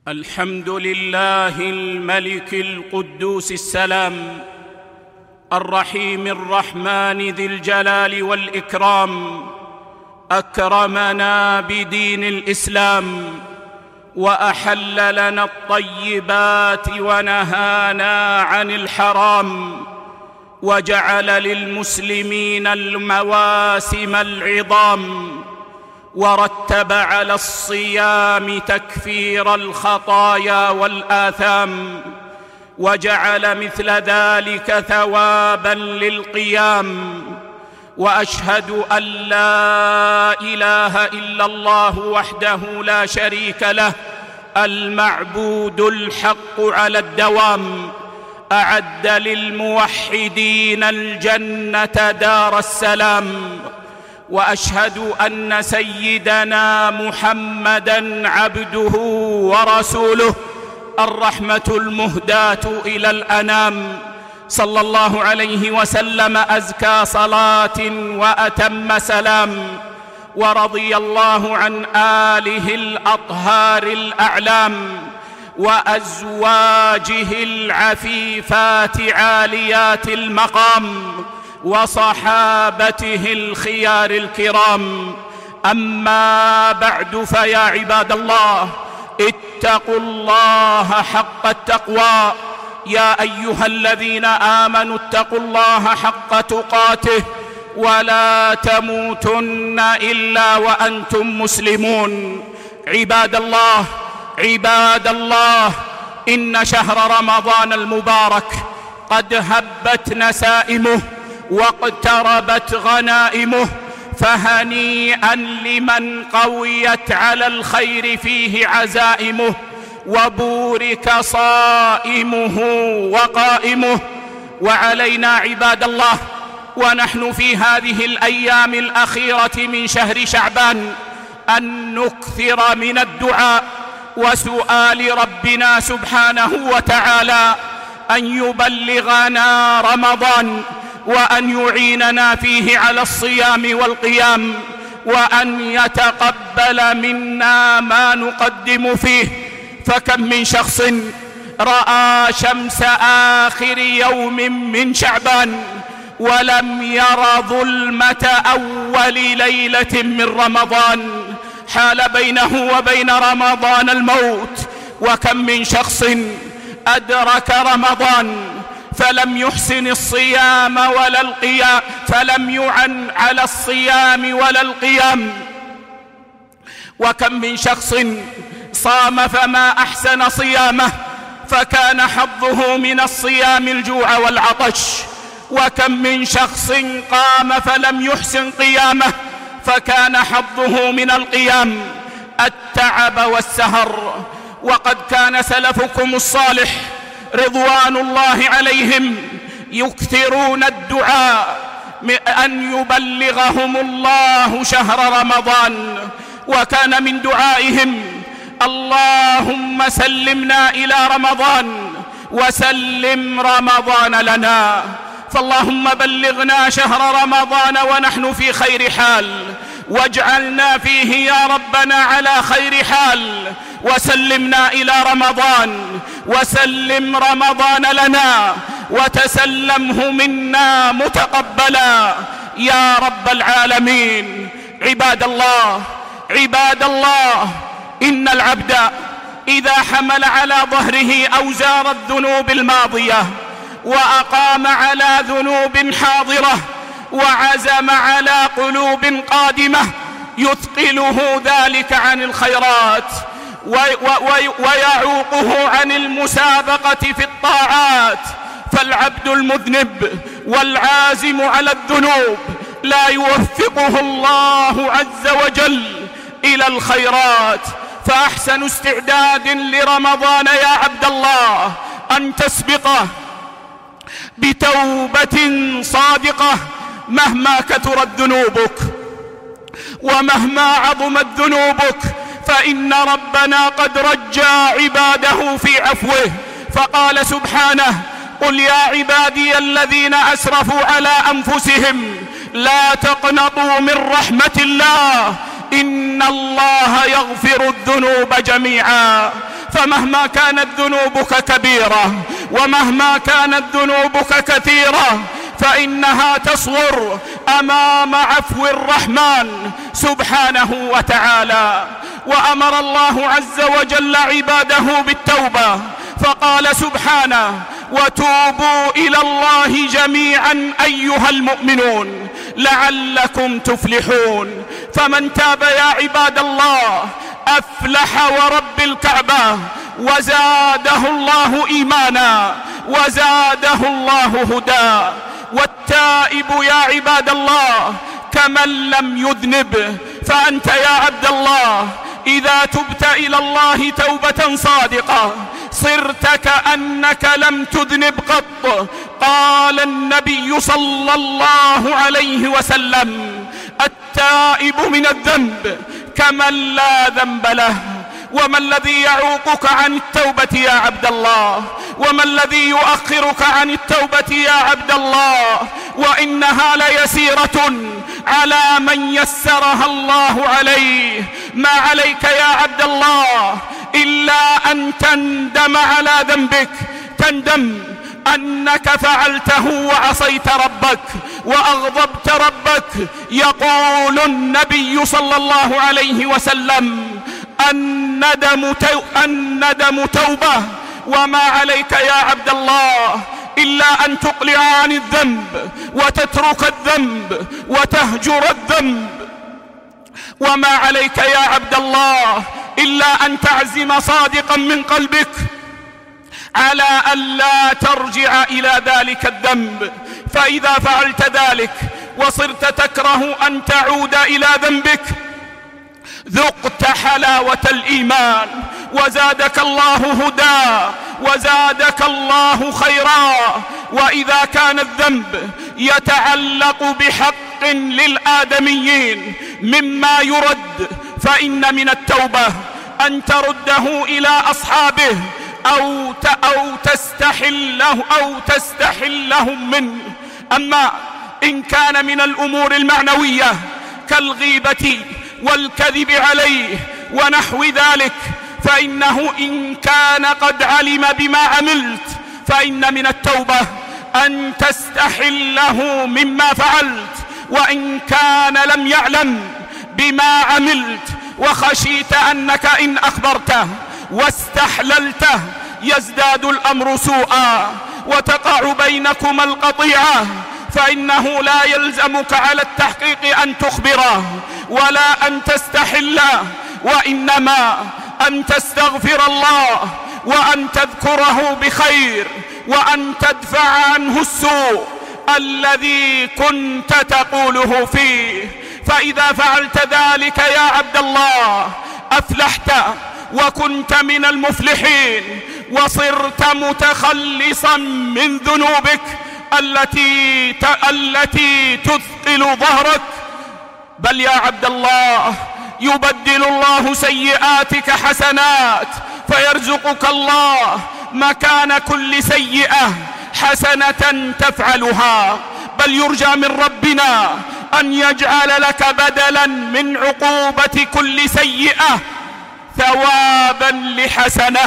الحمد لله الملك القدوس السلام الرحيم الرحمن ذي الجلال والإكرام، أكرمنا بدين الإسلام وأحل لنا الطيبات ونهانا عن الحرام، وجعل للمسلمين المواسم العظام، ورتب على الصيام تكفير الخطايا والآثام، وجعل مثل ذلك ثوابا للقيام. وأشهد أن لا إله إلا الله وحده لا شريك له المعبود الحق على الدوام، أعد للموحدين الجنة دار السلام. وأشهد أن سيدنا محمدًا عبده ورسوله، الرحمة المهداة إلى الأنام، صلى الله عليه وسلم أزكى صلاة وأتم سلام. ورضي الله عن آله الأطهار الأعلام، وأزواجه العفيفات عاليات المقام، وصحابته الخيار الكرام. أما بعد، فيا عباد الله، اتقوا الله حق التقوى. يا أيها الذين آمنوا اتقوا الله حق تقاته ولا تموتن إلا وأنتم مسلمون. عباد الله، عباد الله، إن شهر رمضان المبارك قد هبت نسائمه واقتربت غنائمه، فهنيئا لمن قويت على الخير فيه عزائمه، وبورك صائمه وقائمه. وعلينا عباد الله ونحن في هذه الأيام الأخيرة من شهر شعبان أن نكثر من الدعاء وسؤال ربنا سبحانه وتعالى أن يبلغنا رمضان، وأن يعيننا فيه على الصيام والقيام، وأن يتقبل منا ما نقدم فيه. فكم من شخص رأى شمس آخر يوم من شعبان ولم ير ظلمة أول ليلة من رمضان، حال بينه وبين رمضان الموت. وكم من شخص أدرك رمضان فلم يحسن الصيام ولا القيام، فلم يعن على الصيام ولا القيام. وكم من شخص صام فما أحسن صيامه فكان حظه من الصيام الجوع والعطش. وكم من شخص قام فلم يحسن قيامه فكان حظه من القيام التعب والسهر. وقد كان سلفكم الصالح رضوان الله عليهم يكثرون الدعاء أن يبلغهم الله شهر رمضان، وكان من دعائهم: اللهم سلمنا إلى رمضان وسلم رمضان لنا. فاللهم بلغنا شهر رمضان ونحن في خير حال، واجعلنا فيه يا ربنا على خير حال، وسلمنا إلى رمضان، وسلم رمضان لنا، وتسلمه منا متقبلا يا رب العالمين. عباد الله، عباد الله، إن العبد إذا حمل على ظهره أوزار الذنوب الماضية، وأقام على ذنوب حاضرة، وعزم على قلوب قادمة، يثقله ذلك عن الخيرات ويعوقه عن المسابقة في الطاعات. فالعبد المذنب والعازم على الذنوب لا يوفقه الله عز وجل إلى الخيرات. فأحسن استعداد لرمضان يا عبد الله أن تسبقه بتوبة صادقة مهما كثرت ذنوبك ومهما عظمت ذنوبك، فإن ربنا قد رجى عباده في عفوه، فقال سبحانه: قل يا عبادي الذين أسرفوا على أنفسهم لا تقنطوا من رحمة الله إن الله يغفر الذنوب جميعا. فمهما كانت ذنوبك كبيرة ومهما كانت ذنوبك كثيرة فإنها تصغر أمام عفو الرحمن سبحانه وتعالى. وأمر الله عز وجل عباده بالتوبة فقال سبحانه: وتوبوا إلى الله جميعا أيها المؤمنون لعلكم تفلحون. فمن تاب يا عباد الله أفلح ورب الكعبة، وزاده الله إيمانا وزاده الله هدى. والتائب يا عباد الله كمن لم يذنب. فأنت يا عبد الله إذا تبت إلى الله توبة صادقة صرت كأنك لم تذنب قط. قال النبي صلى الله عليه وسلم: التائب من الذنب كمن لا ذنب له. وما الذي يعوقك عن التوبة يا عبد الله؟ وما الذي يؤخرك عن التوبة يا عبد الله؟ وإنها ليسيرة على من يسرها الله عليه. ما عليك يا عبد الله إلا أن تندم على ذنبك، تندم أنك فعلته وعصيت ربك وأغضبت ربك. يقول النبي صلى الله عليه وسلم: الندم توبة. وما عليك يا عبد الله إلا أن تقلع عن الذنب وتترك الذنب وتهجر الذنب. وما عليك يا عبد الله إلا أن تعزم صادقا من قلبك على أن لا ترجع إلى ذلك الذنب. فإذا فعلت ذلك وصرت تكره أن تعود إلى ذنبك ذقت حلاوة الإيمان وزادك الله هدى وزادك الله خيرا. وإذا كان الذنب يتعلق بحق للآدميين مما يرد فإن من التوبة أن ترده إلى أصحابه أو تستحلهم منه. أما إن كان من الأمور المعنوية كالغيبة والكذب عليه ونحو ذلك فإنه إن كان قد علم بما عملت فإن من التوبة أن تستحله مما فعلت. وإن كان لم يعلم بما عملت وخشيت أنك إن أخبرته واستحللته يزداد الأمر سوءا وتقع بينكما القطيعة فإنه لا يلزمك على التحقيق أن تخبره ولا أن تستحله، وإنما أن تستغفر الله وأن تذكره بخير وأن تدفع عنه السوء الذي كنت تقوله فيه. فإذا فعلت ذلك يا عبد الله أفلحت وكنت من المفلحين وصرت متخلصا من ذنوبك التي تثقل ظهرك. بل يا عبد الله يبدل الله سيئاتك حسنات فيرزقك الله مكان كل سيئة حسنة تفعلها. بل يرجى من ربنا أن يجعل لك بدلا من عقوبة كل سيئة ثوابا لحسنة.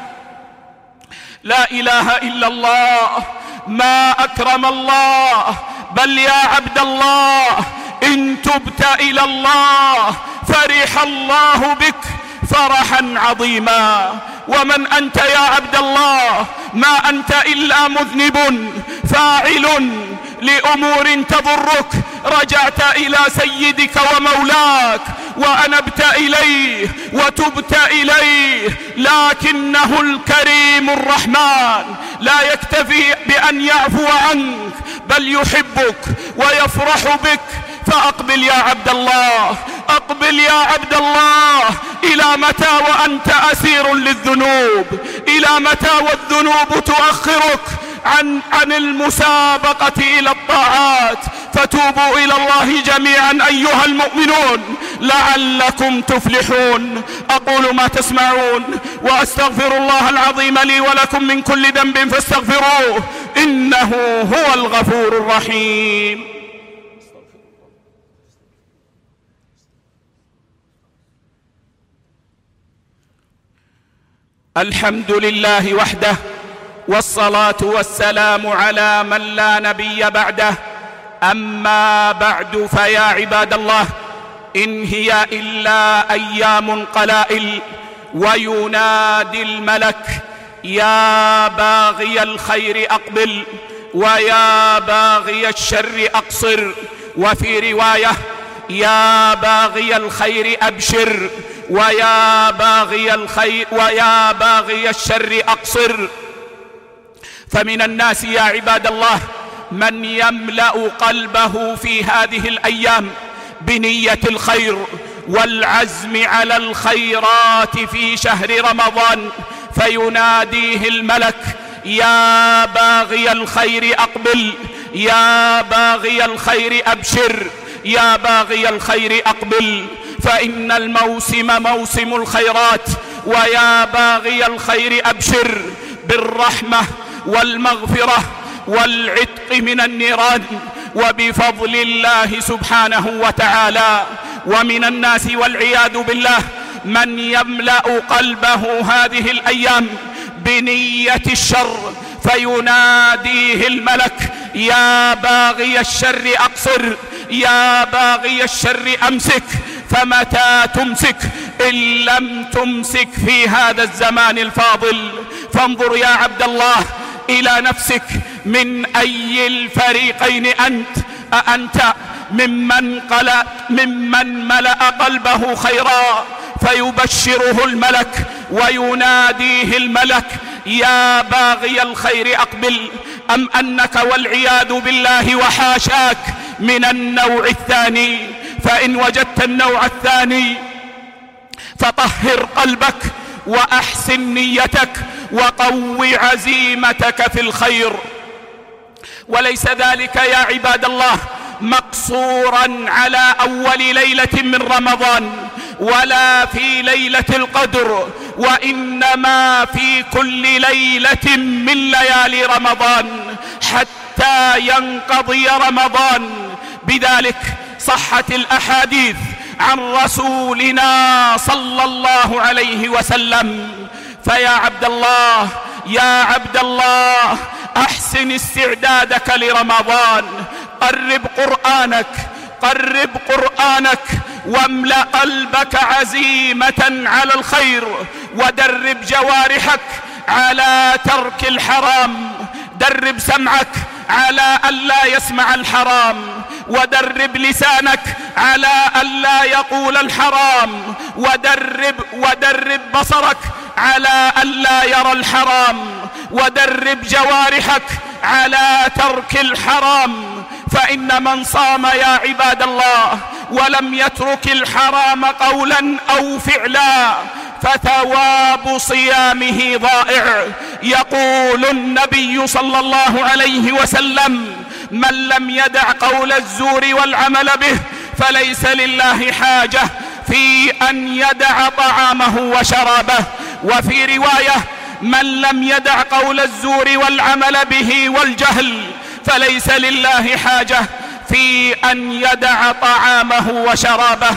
لا إله إلا الله، ما أكرم الله. بل يا عبد الله إن تبت إلى الله فرح الله بك فرحا عظيما. ومن أنت يا عبد الله؟ ما أنت إلا مذنب فاعل لأمور تضرك. رجعت إلى سيدك ومولاك وأنبت إليه وتبت إليه، لكنه الكريم الرحمن لا يكتفي بأن يعفو عنك بل يحبك ويفرح بك. فأقبل يا عبد الله، أقبل يا عبد الله. إلى متى وأنت أسير للذنوب؟ إلى متى والذنوب تؤخرك عن المسابقة إلى الطاعات؟ فتوبوا إلى الله جميعا أيها المؤمنون لعلكم تفلحون. أقول ما تسمعون وأستغفر الله العظيم لي ولكم من كل ذنب فاستغفروه إنه هو الغفور الرحيم. الحمد لله وحده، والصلاة والسلام على من لا نبي بعده. أما بعد، فيا عباد الله، إن هي إلا أيام قلائل، وينادي الملك: يا باغي الخير أقبل، ويا باغي الشر أقصر. وفي رواية: يا باغي الخير أبشر، ويا باغي الشر أقصر. فمن الناس يا عباد الله من يملأ قلبه في هذه الأيام بنية الخير والعزم على الخيرات في شهر رمضان، فيناديه الملك: يا باغي الخير أقبل، يا باغي الخير أبشر، يا باغي الخير أقبل، فإن الموسم موسم الخيرات. ويا باغي الخير أبشر بالرحمة والمغفرة والعتق من النيران وبفضل الله سبحانه وتعالى. ومن الناس والعياذ بالله من يملأ قلبه هذه الأيام بنية الشر، فيناديه الملك: يا باغي الشر أقصر، يا باغي الشر أمسك. فمتى تمسك إن لم تمسك في هذا الزمان الفاضل؟ فانظر يا عبد الله إلى نفسك، من أي الفريقين أنت؟ أأنت ممن ملأ قلبه خيرا فيبشره الملك ويناديه الملك: يا باغي الخير أقبل، أم أنك والعياذ بالله وحاشاك من النوع الثاني؟ فإن وجدت النوع الثاني فطهر قلبك وأحسن نيتك وقو عزيمتك في الخير. وليس ذلك يا عباد الله مقصورا على أول ليلة من رمضان ولا في ليلة القدر، وإنما في كل ليلة من ليالي رمضان حتى ينقضي رمضان. بذلك صحت الأحاديث عن رسولنا صلى الله عليه وسلم. فيا عبد الله، يا عبد الله، أحسن استعدادك لرمضان، قرب قرآنك واملأ قلبك عزيمة على الخير، ودرب جوارحك على ترك الحرام، درب سمعك على ألا يسمع الحرام، ودرب لسانك على ألا يقول الحرام، ودرب بصرك على ألا يرى الحرام، ودرب جوارحك على ترك الحرام. فإن من صام يا عباد الله ولم يترك الحرام قولا أو فعلا فثواب صيامه ضائع. يقول النبي صلى الله عليه وسلم: من لم يدع قول الزور والعمل به فليس لله حاجة في أن يدع طعامه وشرابه. وفي رواية: من لم يدع قول الزور والعمل به والجهل فليس لله حاجة في أن يدع طعامه وشرابه.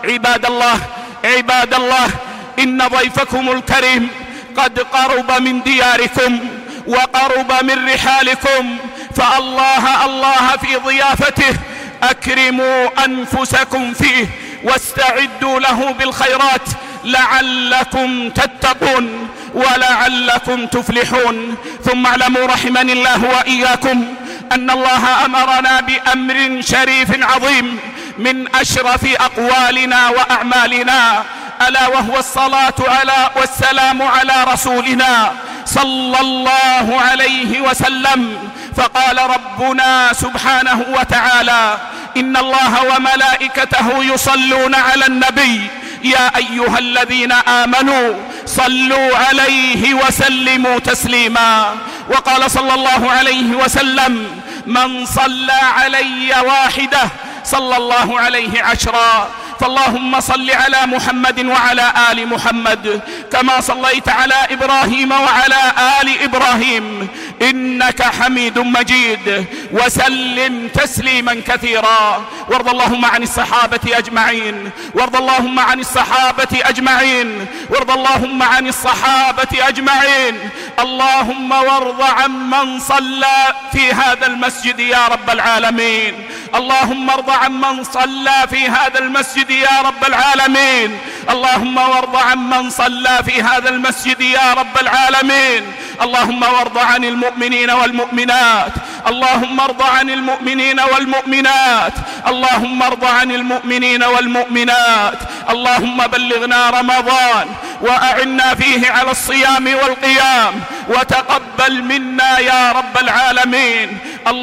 عباد الله، إن ضيفكم الكريم قد قرب من دياركم وقرب من رحالكم، فالله في ضيافته. أكرموا أنفسكم فيه واستعدوا له بالخيرات لعلكم تتقون ولعلكم تفلحون. ثم اعلموا رحمني الله وإياكم أن الله أمرنا بأمر شريف عظيم من أشرف أقوالنا وأعمالنا، ألا وهو الصلاة والسلام على رسولنا صلى الله عليه وسلم. فقال ربنا سبحانه وتعالى: إن الله وملائكته يصلون على النبي يا أيها الذين آمنوا صلوا عليه وسلموا تسليما. وقال صلى الله عليه وسلم: من صلى علي واحدة صلى الله عليه 10. فاللهم صل على محمد وعلى آل محمد كما صليت على إبراهيم وعلى آل إبراهيم إنك حميد مجيد. وسلم تسليما كثيرا. وارض اللهم عن الصحابة أجمعين، وارض اللهم عن الصحابة أجمعين، وارض اللهم عن الصحابة أجمعين. اللهم وارض عن من صلى في هذا المسجد يا رب العالمين. اللهم ارض عن من صلى في هذا المسجد يا رب العالمين. اللهم وارض عن من صلى في هذا المسجد يا رب العالمين. اللهم وارض عن المؤمنين والمؤمنات. اللهم ارض عن المؤمنين والمؤمنات. اللهم ارض عن المؤمنين والمؤمنات. اللهم بلغنا رمضان وأعنا فيه على الصيام والقيام، وتقبل منا يا رب العالمين.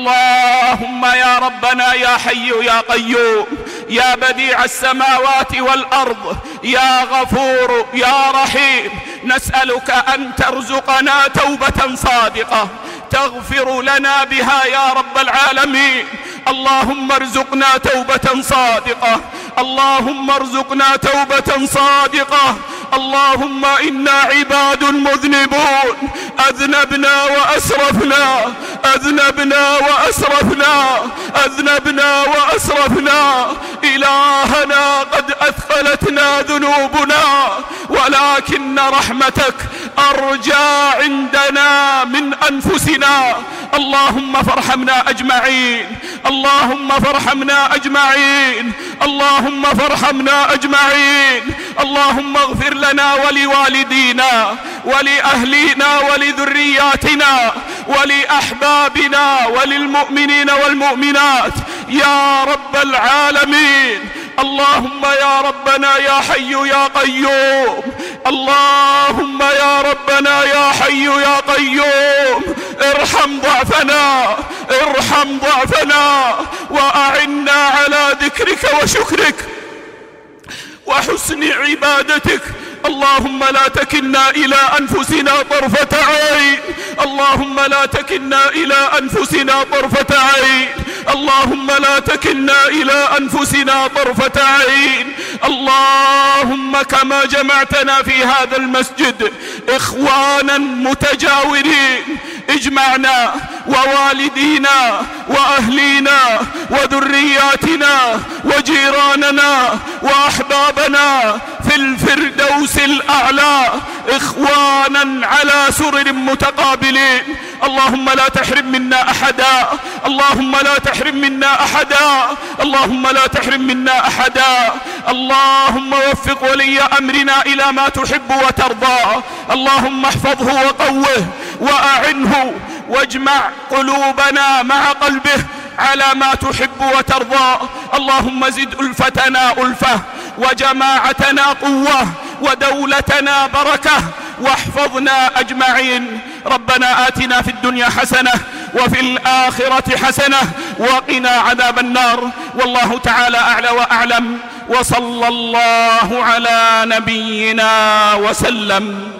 اللهم يا ربنا يا حي يا قيوم، يا بديع السماوات والأرض، يا غفور يا رحيم، نسألك أن ترزقنا توبة صادقة تغفر لنا بها يا رب العالمين. اللهم ارزقنا توبة صادقة، اللهم ارزقنا توبة صادقة. اللهم إنا عباد مذنبون، أذنبنا وأسرفنا، أذنبنا وأسرفنا، أذنبنا وأسرفنا. إلهنا قد أثقلتنا ذنوبنا، ولكن رحمتك أرجى عندنا من أنفسنا. اللهم فارحمنا أجمعين، اللهم فارحمنا أجمعين، اللهم فارحمنا أجمعين. اللهم اغفر لنا ولوالدينا ولأهلينا ولذرياتنا ولأحبابنا وللمؤمنين والمؤمنات يا رب العالمين. اللهم يا ربنا يا حي يا قيوم، اللهم يا ربنا يا حي يا قيوم، ارحم ضعفنا، ارحم ضعفنا، وأعنا على ذكرك وشكرك وحسن عبادتك. اللهم لا تكلنا إلى أنفسنا طرفة عين، اللهم لا تكلنا إلى أنفسنا طرفة عين، اللهم لا تكلنا إلى أنفسنا طرفة عين. اللهم كما جمعتنا في هذا المسجد إخوانا متجاورين، اجمعنا ووالدينا وأهلينا وذرياتنا وجيراننا وأحبابنا في الفردوس الأعلى إخوانا على سرر متقابلين. اللهم لا تحرم منا أحدا، اللهم لا تحرم منا أحدا، اللهم لا تحرم منا أحدا. اللهم وفق ولي أمرنا إلى ما تحب وترضى. اللهم احفظه وقوه وأعنه، واجمع قلوبنا مع قلبه على ما تحب وترضى. اللهم زد ألفتنا ألفة، وجماعتنا قوة، ودولتنا بركة، واحفظنا أجمعين. ربنا آتنا في الدنيا حسنة وفي الآخرة حسنة وقنا عذاب النار. والله تعالى أعلى وأعلم، وصلى الله على نبينا وسلم.